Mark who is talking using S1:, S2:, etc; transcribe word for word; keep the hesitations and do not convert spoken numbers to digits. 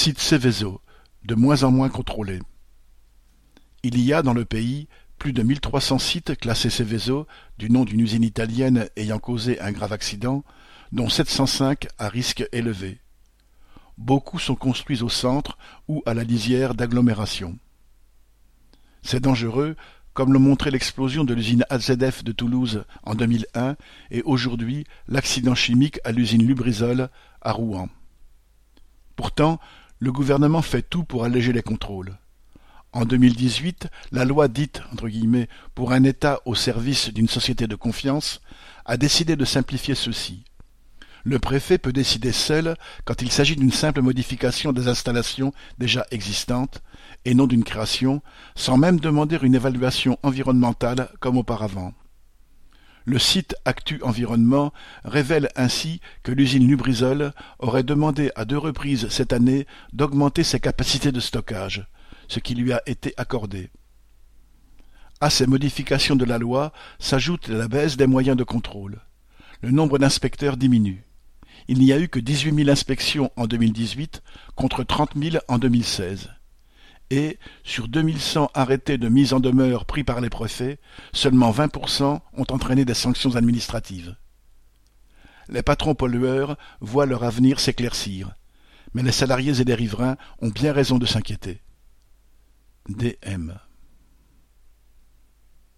S1: Site Seveso, de moins en moins contrôlé. Il y a dans le pays plus de mille trois cents sites classés Seveso, du nom d'une usine italienne ayant causé un grave accident, dont sept cent cinq à risque élevé. Beaucoup sont construits au centre ou à la lisière d'agglomérations. C'est dangereux, comme le montrait l'explosion de l'usine A Z F de Toulouse en deux mille un et aujourd'hui l'accident chimique à l'usine Lubrizol à Rouen. Pourtant, le gouvernement fait tout pour alléger les contrôles. En deux mille dix-huit, la loi dite entre guillemets, pour un État au service d'une société de confiance a décidé de simplifier ceci. Le préfet peut décider seul quand il s'agit d'une simple modification des installations déjà existantes et non d'une création, sans même demander une évaluation environnementale comme auparavant. Le site Actu Environnement révèle ainsi que l'usine Lubrizol aurait demandé à deux reprises cette année d'augmenter ses capacités de stockage, ce qui lui a été accordé. À ces modifications de la loi s'ajoute la baisse des moyens de contrôle. Le nombre d'inspecteurs diminue. Il n'y a eu que dix-huit mille inspections en deux mille dix-huit contre trente mille en deux mille seize. Et, sur deux mille cent arrêtés de mise en demeure pris par les préfets, seulement vingt pour cent ont entraîné des sanctions administratives. Les patrons pollueurs voient leur avenir s'éclaircir, mais les salariés et les riverains ont bien raison de s'inquiéter. D M